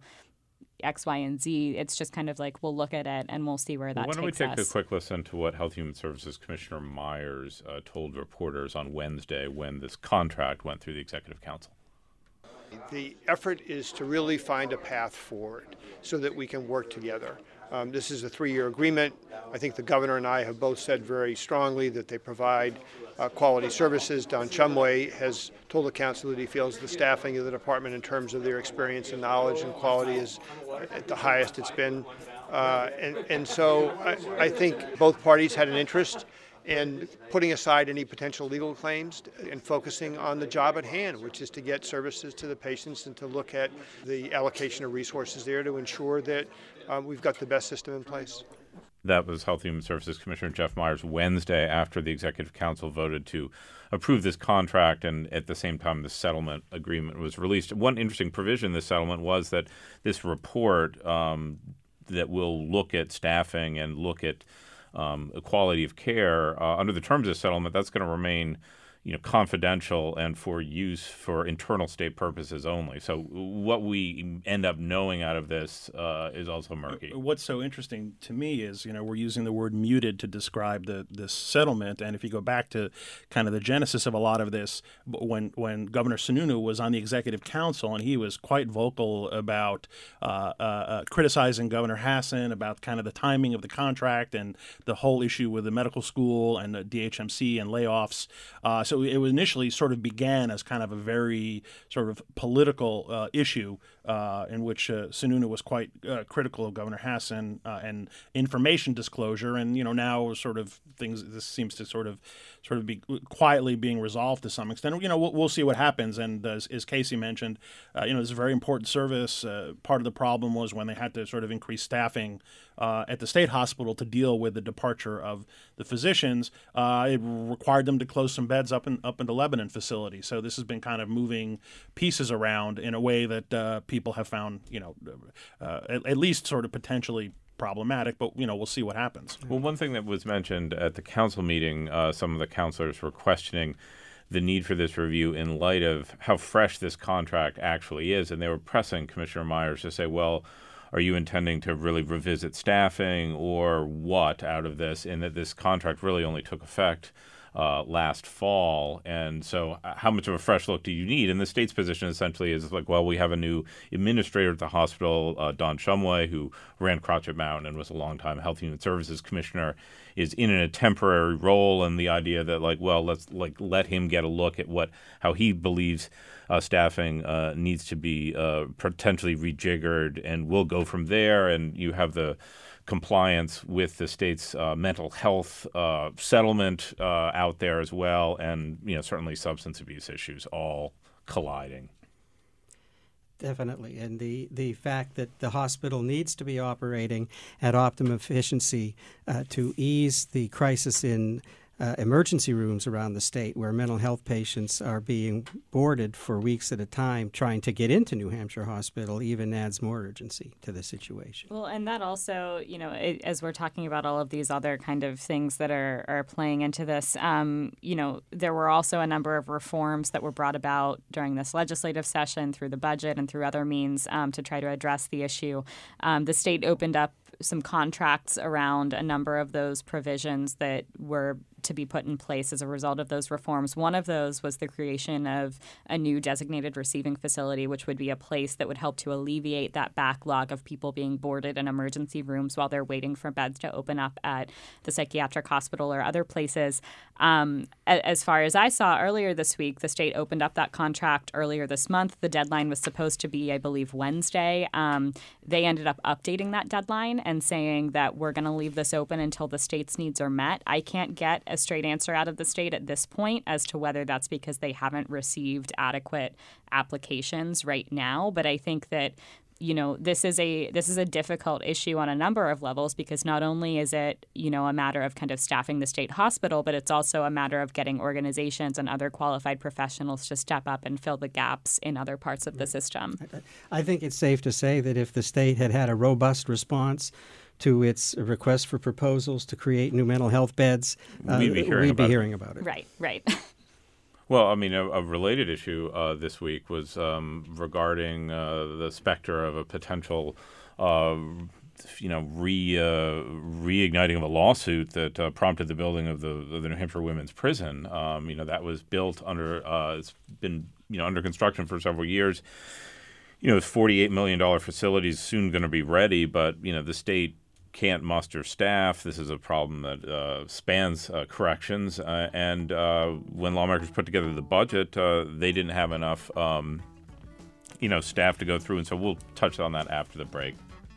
X, Y, and Z. It's just kind of like we'll look at it and we'll see where that well, why don't takes we take us. a quick listen to what Health and Human Services Commissioner Myers uh, told reporters on Wednesday when this contract went through the Executive Council. The effort is to really find a path forward so that we can work together. Um, this is a three-year agreement. I think the governor and I have both said very strongly that they provide uh, quality services. Don Shumway has told the council that he feels the staffing of the department in terms of their experience and knowledge and quality is at the highest it's been. Uh, and, and so I, I think both parties had an interest in putting aside any potential legal claims and focusing on the job at hand, which is to get services to the patients and to look at the allocation of resources there to ensure that um, we've got the best system in place. That was Health and Human Services Commissioner Jeff Myers Wednesday after the Executive Council voted to approve this contract, and at the same time the settlement agreement was released. One interesting provision in this settlement was that this report um, that will look at staffing and look at um, quality of care uh, under the terms of the settlement, that's going to remain you know, confidential and for use for internal state purposes only. So what we end up knowing out of this uh, is also murky. What's so interesting to me is, you know, we're using the word muted to describe the this settlement. And if you go back to kind of the genesis of a lot of this, when when Governor Sununu was on the Executive Council, and he was quite vocal about uh, uh, uh, criticizing Governor Hassan about kind of the timing of the contract and the whole issue with the medical school and the D H M C and layoffs. Uh, so So it initially sort of began as kind of a very sort of political uh, issue uh, in which uh, Sununu was quite uh, critical of Governor Hassan uh, and information disclosure. And, you know, now sort of things, this seems to sort of sort of be quietly being resolved to some extent. You know, we'll, we'll see what happens. And as, as Casey mentioned, uh, you know, it's a very important service. Uh, part of the problem was when they had to sort of increase staffing uh, at the state hospital to deal with the departure of the physicians. Uh, it required them to close some beds up in up in the Lebanon facility. So this has been kind of moving pieces around in a way that uh, people have found, you know, uh, at, at least sort of potentially problematic, but, you know, we'll see what happens. Well, one thing that was mentioned at the council meeting, uh, some of the councilors were questioning the need for this review in light of how fresh this contract actually is. And they were pressing Commissioner Myers to say, well, are you intending to really revisit staffing or what out of this, in that this contract really only took effect Uh, last fall. And so how much of a fresh look do you need? And the state's position essentially is like, well, we have a new administrator at the hospital, uh, Don Shumway, who ran Crotchet Mountain and was a longtime Health and Human Services commissioner, is in a temporary role. And the idea that like, well, let's like let him get a look at what how he believes uh, staffing uh, needs to be uh, potentially rejiggered, and we'll go from there. And you have the compliance with the state's uh, mental health uh, settlement uh, out there as well, and you know certainly substance abuse issues all colliding. Definitely, and the, the fact that the hospital needs to be operating at optimum efficiency uh, to ease the crisis in Uh, emergency rooms around the state where mental health patients are being boarded for weeks at a time trying to get into New Hampshire Hospital even adds more urgency to the situation. Well, and that also, you know, it, as we're talking about all of these other kind of things that are, are playing into this, um, you know, there were also a number of reforms that were brought about during this legislative session through the budget and through other means um, to try to address the issue. Um, the state opened up some contracts around a number of those provisions that were to be put in place as a result of those reforms. One of those was the creation of a new designated receiving facility, which would be a place that would help to alleviate that backlog of people being boarded in emergency rooms while they're waiting for beds to open up at the psychiatric hospital or other places. Um, as far as I saw earlier this week, the state opened up that contract earlier this month. The deadline was supposed to be, I believe, Wednesday. Um, they ended up updating that deadline and saying that we're going to leave this open until the state's needs are met. I can't get a straight answer out of the state at this point as to whether that's because they haven't received adequate applications right now. But I think that, you know, this is a this is a difficult issue on a number of levels, because not only is it, you know, a matter of kind of staffing the state hospital, but it's also a matter of getting organizations and other qualified professionals to step up and fill the gaps in other parts of the system. I think it's safe to say that if the state had had a robust response to its request for proposals to create new mental health beds, uh, we'd be hearing, we'd about, be it. hearing about it. Right, right. Well, I mean, a, a related issue uh, this week was um, regarding uh, the specter of a potential, uh, you know, re uh, reigniting of a lawsuit that uh, prompted the building of the, of the New Hampshire Women's Prison. Um, you know, that was built under, uh, it's been, you know, under construction for several years. You know, it's forty-eight million dollars facility is soon going to be ready, but, you know, the state can't muster staff. This is a problem that uh, spans uh, corrections. Uh, and uh, when lawmakers put together the budget, uh, they didn't have enough, um, you know, staff to go through. And so we'll touch on that after the break.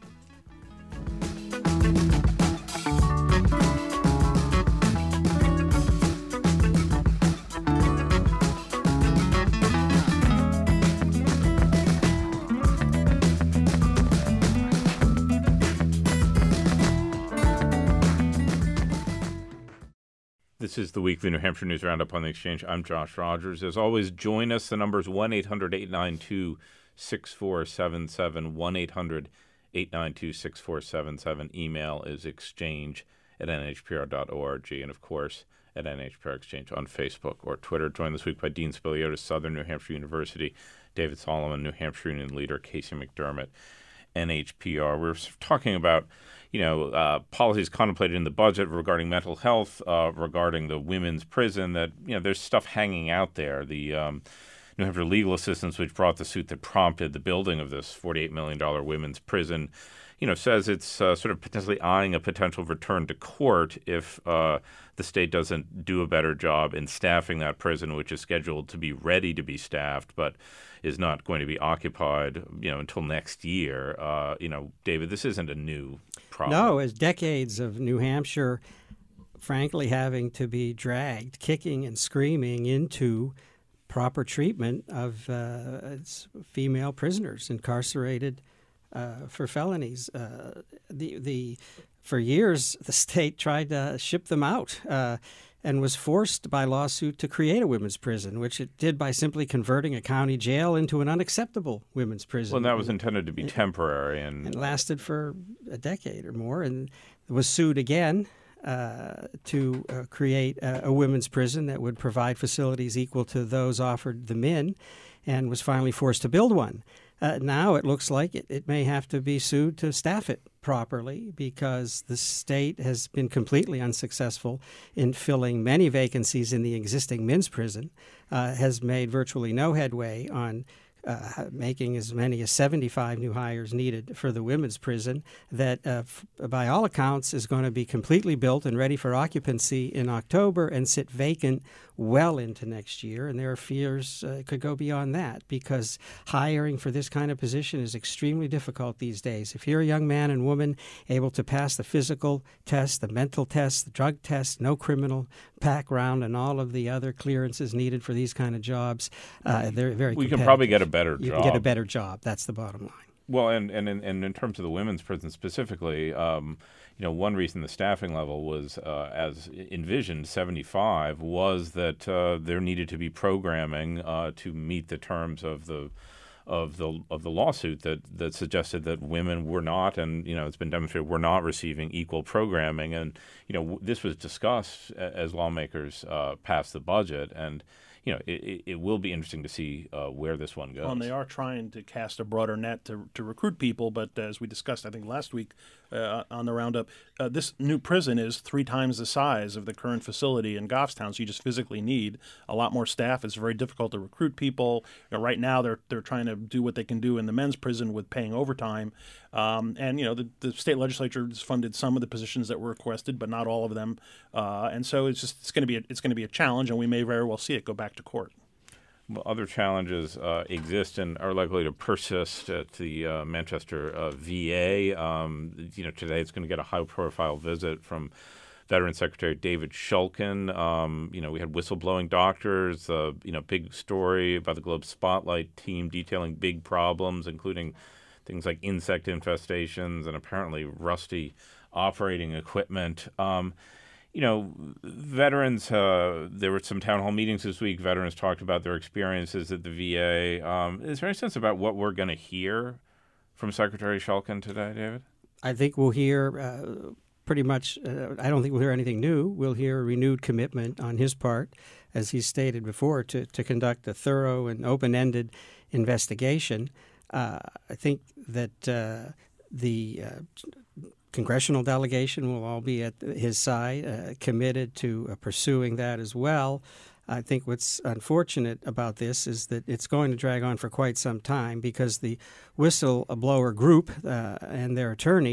This is the weekly New Hampshire News Roundup on the Exchange. I'm Josh Rogers. As always, join us. The number is one eight hundred eight nine two six four seven seven, one eight hundred eight nine two six four seven seven. Email is exchange at n h p r dot org. And, of course, at N H P R Exchange on Facebook or Twitter. Joined this week by Dean Spiliotis, Southern New Hampshire University, David Solomon, New Hampshire Union Leader, Casey McDermott, N H P R. We're talking about, you know, uh, policies contemplated in the budget regarding mental health, uh, regarding the women's prison, that, you know, there's stuff hanging out there. The um, New Hampshire Legal Assistance, which brought the suit that prompted the building of this forty-eight million dollars women's prison, you know, says it's uh, sort of potentially eyeing a potential return to court if uh, the state doesn't do a better job in staffing that prison, which is scheduled to be ready to be staffed, but is not going to be occupied, you know, until next year. Uh, you know, David, this isn't a new problem. No, it's decades of New Hampshire, frankly, having to be dragged, kicking and screaming into proper treatment of uh, its female prisoners incarcerated uh, for felonies. Uh, the the for years, the state tried to ship them out uh, and was forced by lawsuit to create a women's prison, which it did by simply converting a county jail into an unacceptable women's prison. Well, and that was intended to be temporary. And it lasted for a decade or more, and was sued again uh, to uh, create a, a women's prison that would provide facilities equal to those offered the men, and was finally forced to build one. Uh, now it looks like it, it may have to be sued to staff it properly, because the state has been completely unsuccessful in filling many vacancies in the existing men's prison, uh, has made virtually no headway on uh, making as many as seventy-five new hires needed for the women's prison that, uh, f- by all accounts, is going to be completely built and ready for occupancy in October and sit vacant well into next year. And there are fears uh, it could go beyond that, because hiring for this kind of position is extremely difficult these days. If you're a young man and woman able to pass the physical test, the mental test, the drug test, no criminal background, and all of the other clearances needed for these kind of jobs, uh, they're very We can probably get a better you job. can get a better job. That's the bottom line. Well, and, and, and in terms of the women's prison specifically, um, you know, one reason the staffing level was, uh, as envisioned, seventy-five, was that uh, there needed to be programming uh, to meet the terms of the of the of the lawsuit that, that suggested that women were not, and, you know, it's been demonstrated, were not receiving equal programming. And, you know, w- this was discussed as lawmakers uh, passed the budget, and, you know, it, it will be interesting to see uh, where this one goes. Well, and they are trying to cast a broader net to, to recruit people, but as we discussed, I think, last week uh, on the Roundup, uh, this new prison is three times the size of the current facility in Goffstown, so you just physically need a lot more staff. It's very difficult to recruit people. You know, right now, they're they're trying to do what they can do in the men's prison with paying overtime. Um, and, you know, the, the state legislature has funded some of the positions that were requested, but not all of them. Uh, and so it's just it's going to be a, it's going to be a challenge, and we may very well see it go back to court. Well, other challenges uh, exist and are likely to persist at the uh, Manchester uh, V A. Um, you know, today it's going to get a high-profile visit from Veterans Secretary David Shulkin. Um, you know, we had whistleblowing doctors. Uh, you know, big story about the Globe Spotlight team detailing big problems, including things like insect infestations and apparently rusty operating equipment. Um, You know, veterans, uh, there were some town hall meetings this week. Veterans talked about their experiences at the V A. Um, is there any sense about what we're going to hear from Secretary Shulkin today, David? I think we'll hear uh, pretty much, uh, I don't think we'll hear anything new. We'll hear a renewed commitment on his part, as he stated before, to, to conduct a thorough and open-ended investigation. Uh, I think that uh, the uh, congressional delegation will all be at his side, uh, committed to uh, pursuing that as well. I think what's unfortunate about this is that it's going to drag on for quite some time, because the whistleblower group uh, and their attorney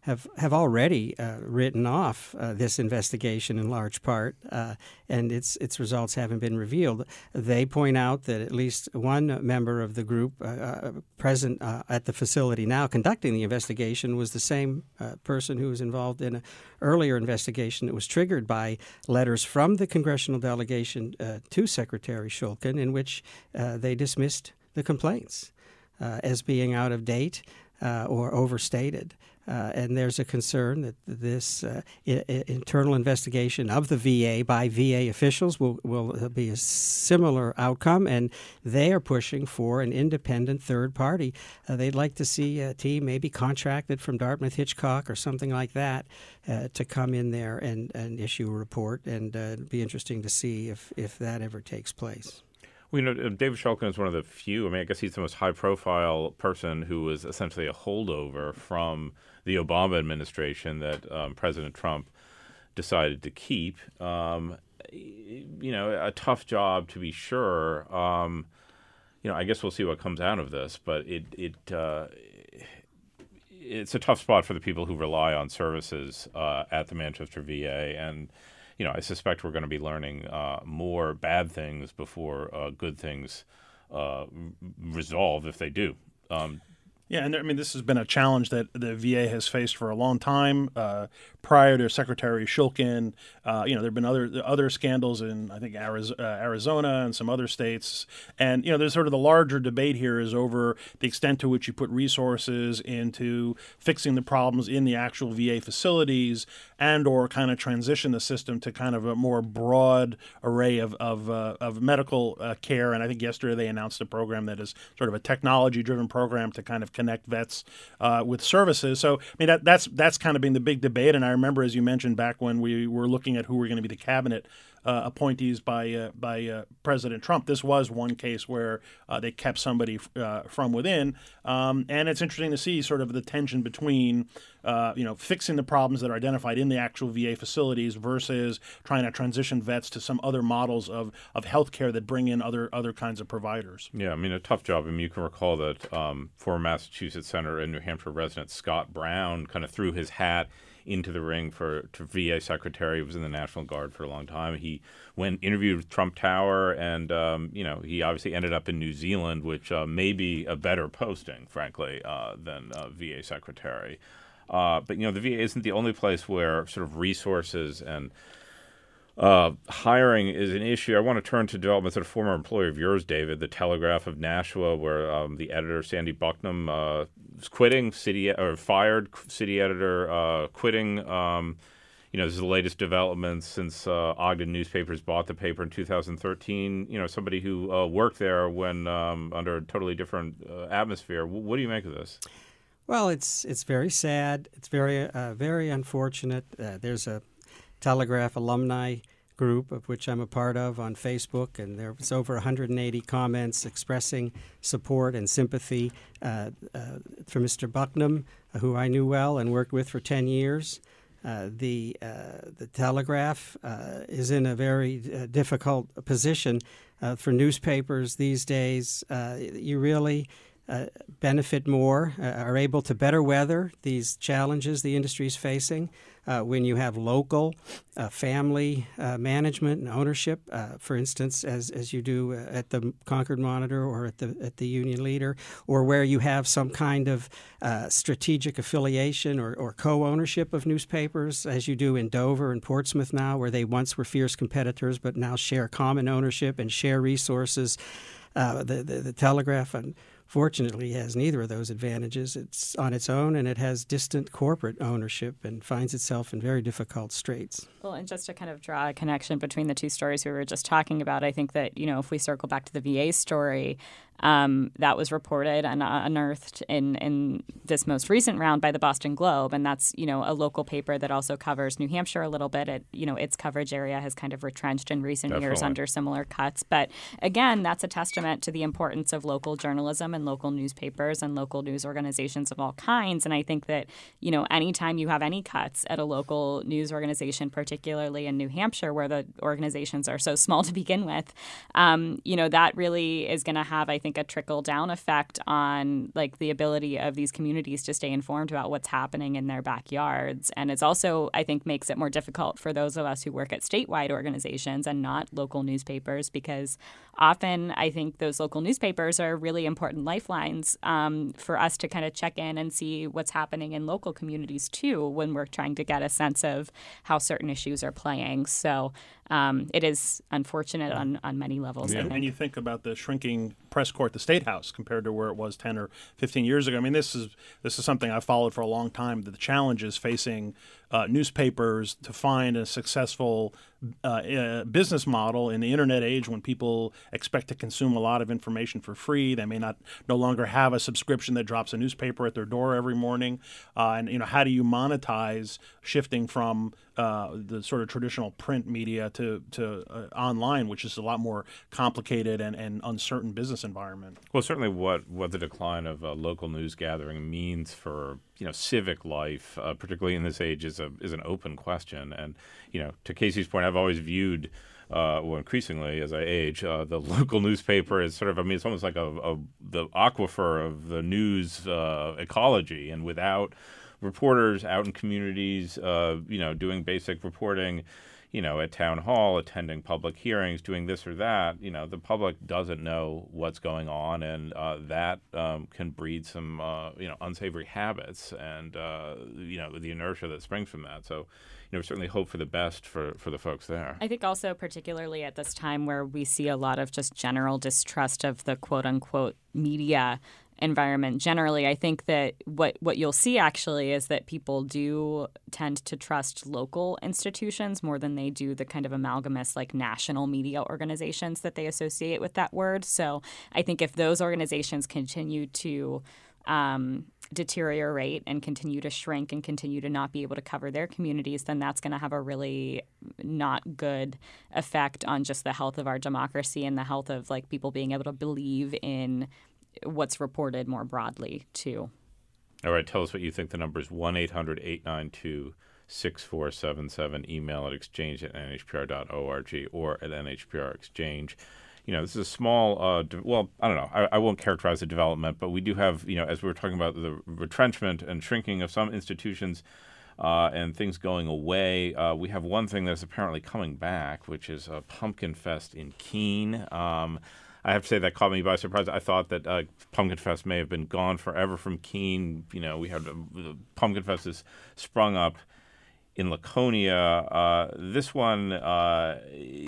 have, have already uh, written off uh, this investigation in large part, uh, and its its results haven't been revealed. They point out that at least one member of the group uh, uh, present uh, at the facility now conducting the investigation was the same uh, person who was involved in an earlier investigation that was triggered by letters from the congressional delegation uh, to Secretary Shulkin, in which uh, they dismissed the complaints uh, as being out of date uh, or overstated. Uh, and there's a concern that this uh, I- I- internal investigation of the V A by V A officials will, will be a similar outcome, and they are pushing for an independent third party. Uh, they'd like to see a team maybe contracted from Dartmouth Hitchcock or something like that uh, to come in there and, and issue a report, and uh, it'd be interesting to see if, if that ever takes place. Well, you know, David Shulkin is one of the few, I mean, I guess he's the most high-profile person who was essentially a holdover from the Obama administration that um, President Trump decided to keep. Um, you know, a tough job to be sure. Um, you know, I guess we'll see what comes out of this, but it it uh, it's a tough spot for the people who rely on services uh, at the Manchester V A, and you know, I suspect we're going to be learning uh, more bad things before uh, good things uh, resolve, if they do. Um, Yeah, and I mean, this has been a challenge that the V A has faced for a long time. Uh, prior to Secretary Shulkin, uh, you know, there have been other other scandals in, I think, Arizona and some other states. And, you know, there's sort of the larger debate here is over the extent to which you put resources into fixing the problems in the actual V A facilities and or kind of transition the system to kind of a more broad array of, of, uh, of medical uh, care. And I think yesterday they announced a program that is sort of a technology-driven program to kind of connect vets uh, with services. So, I mean, that, that's that's kind of been the big debate. And I remember, as you mentioned, back when we were looking at who were going to be the cabinet uh, appointees by uh, by uh, President Trump, this was one case where uh, they kept somebody uh, from within. Um, and it's interesting to see sort of the tension between, uh, you know, fixing the problems that are identified in the actual V A facilities versus trying to transition vets to some other models of, of healthcare that bring in other other kinds of providers. Yeah, I mean, a tough job. I mean, you can recall that um, former Massachusetts Senator and New Hampshire resident Scott Brown kind of threw his hat into the ring for to V A secretary. He was in the National Guard for a long time. He went interviewed with Trump Tower, and um, you know, he obviously ended up in New Zealand, which uh, may be a better posting, frankly, uh, than uh, V A secretary. Uh, but you know, the V A isn't the only place where sort of resources and Uh, hiring is an issue. I want to turn to developments at a former employer of yours, David, the Telegraph of Nashua, where um, the editor, Sandy Bucknam, uh, is quitting, city or fired city editor, uh, quitting. Um, you know, this is the latest development since uh, Ogden Newspapers bought the paper in two thousand thirteen. You know, somebody who uh, worked there when um, under a totally different uh, atmosphere. W- what do you make of this? Well, it's it's very sad. It's very uh, very unfortunate. Uh, there's a Telegraph alumni group, of which I'm a part of, on Facebook, and there was over one hundred eighty comments expressing support and sympathy uh, uh, for Mister Bucknam, uh, who I knew well and worked with for ten years. Uh, the uh, the Telegraph uh, is in a very uh, difficult position uh, for newspapers these days. Uh, you really uh, benefit more, uh, are able to better weather these challenges the industry is facing uh, when you have local uh, family uh, management and ownership. Uh, for instance, as as you do at the Concord Monitor or at the at the Union Leader, or where you have some kind of uh, strategic affiliation or, or co-ownership of newspapers, as you do in Dover and Portsmouth now, where they once were fierce competitors but now share common ownership and share resources. Uh, the, the the Telegraph and Fortunately, it has neither of those advantages. It's on its own, and it has distant corporate ownership and finds itself in very difficult straits. Well, and just to kind of draw a connection between the two stories we were just talking about, I think that, you know, if we circle back to the V A story, um, that was reported and uh, unearthed in, in this most recent round by the Boston Globe, and that's, you know, a local paper that also covers New Hampshire a little bit. It, you know, its coverage area has kind of retrenched in recent Definitely. years under similar cuts. But again, that's a testament to the importance of local journalism and local newspapers and local news organizations of all kinds. And I think that, you know, anytime you have any cuts at a local news organization, particularly in New Hampshire, where the organizations are so small to begin with, um, you know, that really is going to have, I think, think, a trickle-down effect on like the ability of these communities to stay informed about what's happening in their backyards. And it's also, I think, makes it more difficult for those of us who work at statewide organizations and not local newspapers, because often I think those local newspapers are really important lifelines um, for us to kind of check in and see what's happening in local communities too when we're trying to get a sense of how certain issues are playing. So um, it is unfortunate on, on many levels. Yeah. I think. And you think about the shrinking press corps at the State House compared to where it was ten or fifteen years ago. I mean, this is this is something I've followed for a long time, that the challenges facing uh, newspapers to find a successful uh, uh, business model in the internet age when people expect to consume a lot of information for free. They may not no longer have a subscription that drops a newspaper at their door every morning. Uh, and, you know, how do you monetize shifting from uh, the sort of traditional print media to, to uh, online, which is a lot more complicated and, and uncertain business environment? Well, certainly what, what the decline of uh, local news gathering means for, you know, civic life, uh, particularly in this age, is a is an open question. And, you know, to Casey's point, I've always viewed, uh, well, increasingly as I age, uh, the local newspaper is sort of, I mean, it's almost like a, a the aquifer of the news uh, ecology. And without reporters out in communities, uh, you know, doing basic reporting, you know, at town hall, attending public hearings, doing this or that, you know, the public doesn't know what's going on, and uh, that um, can breed some, uh, you know, unsavory habits and, uh, you know, the inertia that springs from that. So, you know, we certainly hope for the best for, for the folks there. I think also particularly at this time where we see a lot of just general distrust of the quote-unquote media environment generally, I think that what, what you'll see actually is that people do tend to trust local institutions more than they do the kind of amalgamous like national media organizations that they associate with that word. So I think if those organizations continue to um, deteriorate and continue to shrink and continue to not be able to cover their communities, then that's going to have a really not good effect on just the health of our democracy and the health of like people being able to believe in what's reported more broadly, too. All right. Tell us what you think. The number is one eight hundred eight nine two six four seven seven. Email at exchange at n h p r dot org or at N H P R Exchange. You know, this is a small, uh, de- well, I don't know. I, I won't characterize the development, but we do have, you know, as we were talking about the retrenchment and shrinking of some institutions uh, and things going away, uh, we have one thing that's apparently coming back, which is a Pumpkin Fest in Keene. Um I have to say that caught me by surprise. I thought that uh, Pumpkin Fest may have been gone forever from Keene. You know, we had uh, Pumpkin Fest has sprung up in Laconia. Uh, this one uh,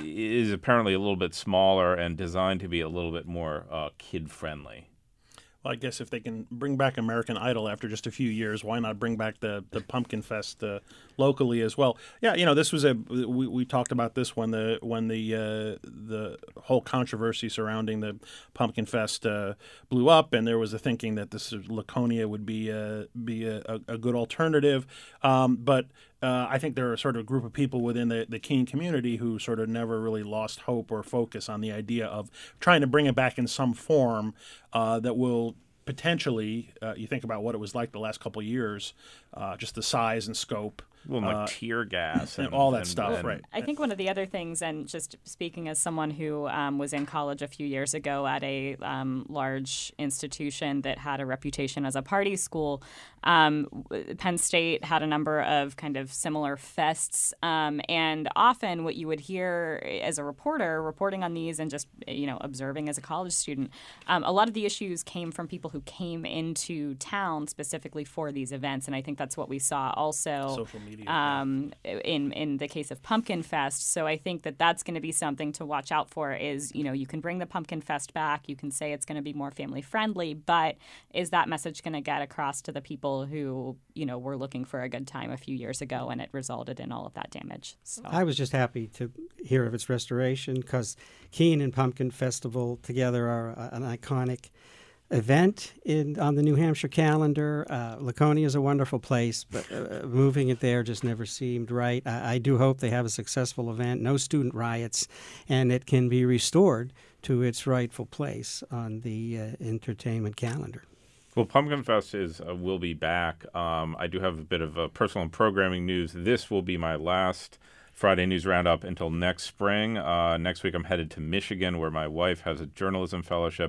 is apparently a little bit smaller and designed to be a little bit more uh, kid-friendly. Well, I guess if they can bring back American Idol after just a few years, why not bring back the, the Pumpkin Fest uh, locally as well? Yeah, you know, this was a we, we talked about this when the when the uh, the whole controversy surrounding the Pumpkin Fest uh, blew up, and there was a thinking that this Laconia would be a, be a, a good alternative, um, but. Uh, I think there are sort of a group of people within the, the Keene community who sort of never really lost hope or focus on the idea of trying to bring it back in some form uh, that will potentially, uh, you think about what it was like the last couple of years, uh, just the size and scope. Well, like uh, tear gas and, and all that and, stuff, and, right? I think one of the other things, and just speaking as someone who um, was in college a few years ago at a um, large institution that had a reputation as a party school, um, Penn State had a number of kind of similar fests, um, and often what you would hear as a reporter reporting on these and just you know observing as a college student, um, a lot of the issues came from people who came into town specifically for these events, and I think that's what we saw also. Social media. Um, in in the case of Pumpkin Fest. So I think that that's going to be something to watch out for is, you know, you can bring the Pumpkin Fest back. You can say it's going to be more family friendly, but is that message going to get across to the people who, you know, were looking for a good time a few years ago and it resulted in all of that damage? So. I was just happy to hear of its restoration because Keene and Pumpkin Festival together are uh, an iconic event in on the New Hampshire calendar. Uh, Laconia is a wonderful place, but uh, moving it there just never seemed right. I, I do hope they have a successful event, no student riots, and it can be restored to its rightful place on the uh, entertainment calendar. Well, Pumpkin Fest is uh, will be back. Um, I do have a bit of uh, personal and programming news. This will be my last Friday News Roundup until next spring. Uh, next week I'm headed to Michigan where my wife has a journalism fellowship.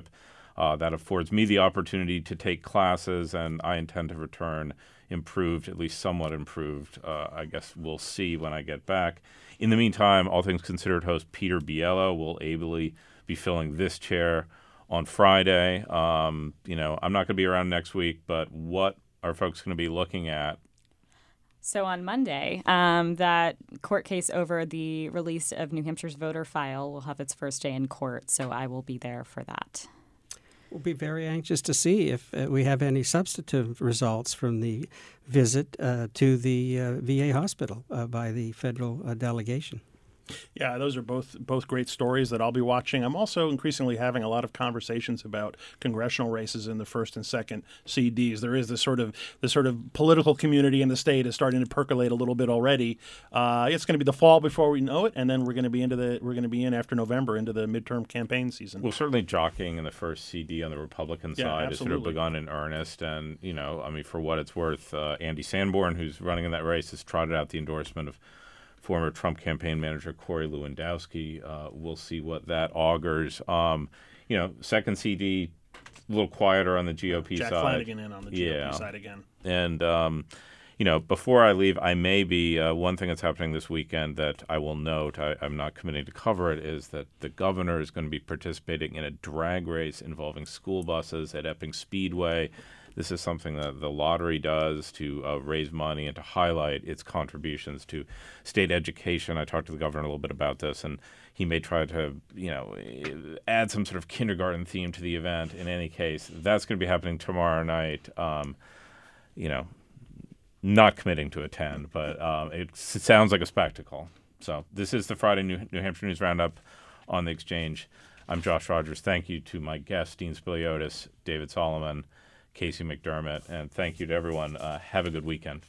Uh, that affords me the opportunity to take classes, and I intend to return improved, at least somewhat improved. Uh, I guess we'll see when I get back. In the meantime, All Things Considered host Peter Biello will ably be filling this chair on Friday. Um, you know, I'm not going to be around next week, but what are folks going to be looking at? So on Monday, um, that court case over the release of New Hampshire's voter file will have its first day in court, so I will be there for that. We'll be very anxious to see if uh, we have any substantive results from the visit uh, to the uh, V A hospital uh, by the federal uh, delegation. Yeah, those are both both great stories that I'll be watching. I'm also increasingly having a lot of conversations about congressional races in the first and second C Ds. There is this sort of this sort of political community in the state is starting to percolate a little bit already. Uh, it's going to be the fall before we know it, and then we're going to be into the we're going to be in after November into the midterm campaign season. Well, certainly jockeying in the first C D on the Republican yeah, side absolutely. has sort of begun in earnest, and you know, I mean, for what it's worth, uh, Andy Sanborn, who's running in that race, has trotted out the endorsement of former Trump campaign manager Corey Lewandowski. Uh, we'll see what that augurs. Um, you know, second C D, a little quieter on the G O P Jack side. Jack Flanagan in on the G O P yeah. side again. And, um, you know, before I leave, I may be, uh, one thing that's happening this weekend that I will note, I, I'm not committing to cover it, is that the governor is going to be participating in a drag race involving school buses at Epping Speedway. This is something that the lottery does to uh, raise money and to highlight its contributions to state education. I talked to the governor a little bit about this, and he may try to, you know, add some sort of kindergarten theme to the event. In any case, that's going to be happening tomorrow night. Um, you know, not committing to attend, but um, it, it sounds like a spectacle. So this is the Friday New, New Hampshire News Roundup on the Exchange. I'm Josh Rogers. Thank you to my guests, Dean Spiliotis, David Solomon, Casey McDermott, and thank you to everyone. Uh, have a good weekend.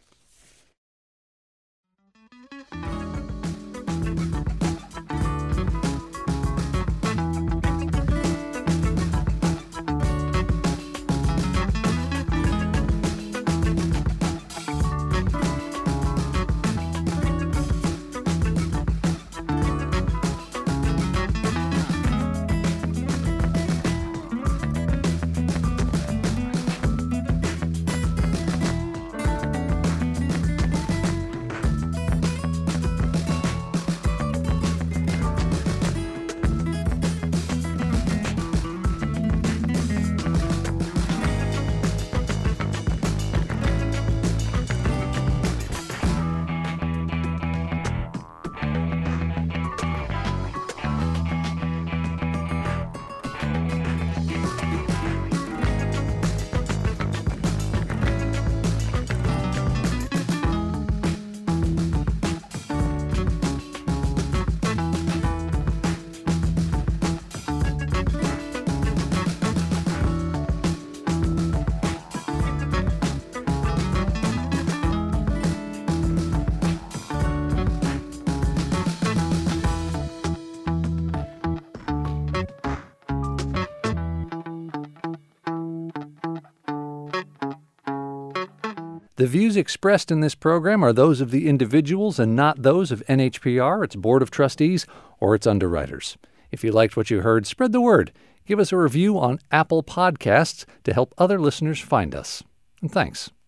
The views expressed in this program are those of the individuals and not those of N H P R, its Board of Trustees, or its underwriters. If you liked what you heard, spread the word. Give us a review on Apple Podcasts to help other listeners find us. And thanks.